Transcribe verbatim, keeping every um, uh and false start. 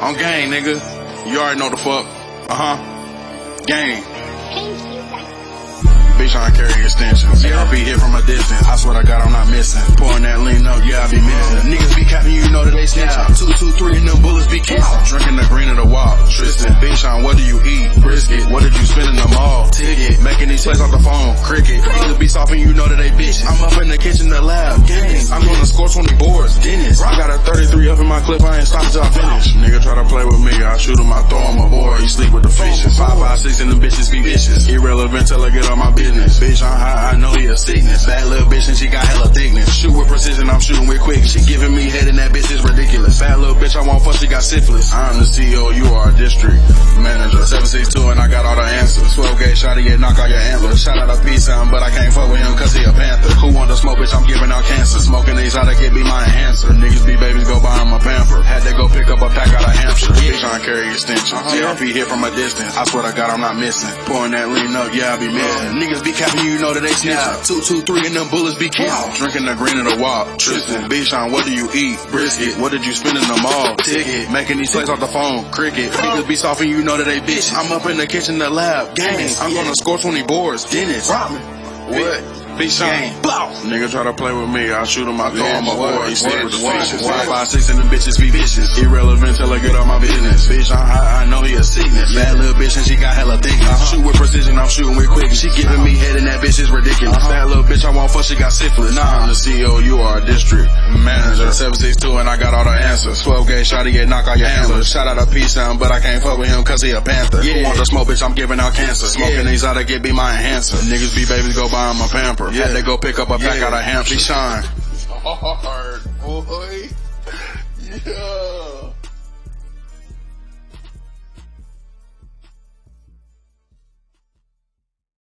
On gang, nigga. You already know the fuck. Uh-huh. Gang. Bitch, I carry extensions. Yeah, I be here from a distance. I swear to God, I'm not missing. Pouring that lean up, yeah, I be missing. Niggas be capping, you know that they snitching. Two, two, three, and them bullets be kissing. Drinking the green of the wall. Tristan, bitch, on what do you eat? Brisket. What did you spend in the mall? Ticket. Making these plays off the phone. Cricket. Niggas be soft and you know that they bitches. I'm up in the kitchen, the lab. Gang. I'm gonna score twenty boards. Dennis. I got a thirty-three up in my clip. I ain't stopping till I finish. Nigga try to play with me. I shoot him, I throw him a boy. You sleep with the fishes. Five, five, six, and them bitches be vicious. Irrelevant till I get on my business. Bitch, I'm high. I know he a sickness. Bad little bitch and she got hella thickness. Shoot with precision, I'm shooting with quick. She giving me head and that bitch is ridiculous. Bad little bitch, I won't fuck, she got syphilis. I'm the C E O, you are a district manager. seven six two and I got all the answers. twelve gauge shot, yeah, knock out your antlers. Shout out a peace sound, but I can't fuck with him cause he a panther. Who want the smoke, bitch, I'm giving out cancer. Smoking these how they get be my enhancer. Niggas be babies, go buy him a pamper. Had to go pick up a pack out of Hampshire. Bitch, I carry extensions. Uh-huh. Yeah, I be here from a distance. I swear to God, I'm not missing. Pouring that lean up, yeah, I be missing. Niggas be capping, you know that they snitching. Two, two, three, and them bullets be kissing. Drinking the green of the wall. Tristan, Bichon, what do you eat? Brisket. What did you spend in the mall? Ticket. Making these plays off the phone. Cricket. Niggas be soft and you know that they bitches. I'm up in the kitchen, the lab. Gang. I'm gonna score twenty boards. Dennis. Robin. What? Bichon. Blow. Nigga try to play with me. I shoot him, I throw him a boy. He sleep with the fishes. Five, five, six, and them bitches be vicious. Irrelevant till I get on my business. Bitch, I'm high, I know he a sickness. Bad little bitch and she got hella thickness. Uh-huh. Shoot with precision, I'm shooting with quick. She giving me head and that bitch is ridiculous. Uh-huh. Bad little bitch, I won't fuck, she got syphilis. Nah, I'm the C E O, you are a district manager. seven six two and I got all the answers. twelve gauge shot, yeah, knock out your antlers. Shout out a peace sound, but I can't fuck with him cause he a panther. Yeah. Who want the smoke, bitch, I'm giving out cancer. Smoking yeah. These out to get be my enhancer. Niggas be babies, go buy him a pamper. Yeah. Had to go pick up a pack yeah. out of Hampshire. Shine. Hard, boy. Yeah.